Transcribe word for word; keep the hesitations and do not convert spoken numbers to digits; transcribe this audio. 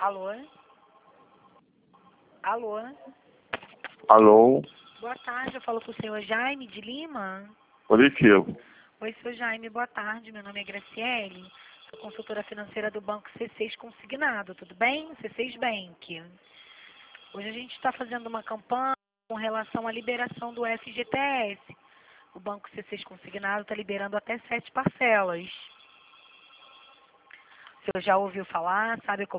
Alô? Alô? Alô? Boa tarde, eu falo com o senhor Jaime de Lima. Positivo. Oi, senhor Jaime, boa tarde, meu nome é Graciele, sou consultora financeira do Banco C seis Consignado, tudo bem? C seis Bank. Hoje a gente está fazendo uma campanha com relação à liberação do F G T S. O Banco C seis Consignado está liberando até sete parcelas. O senhor já ouviu falar, sabe como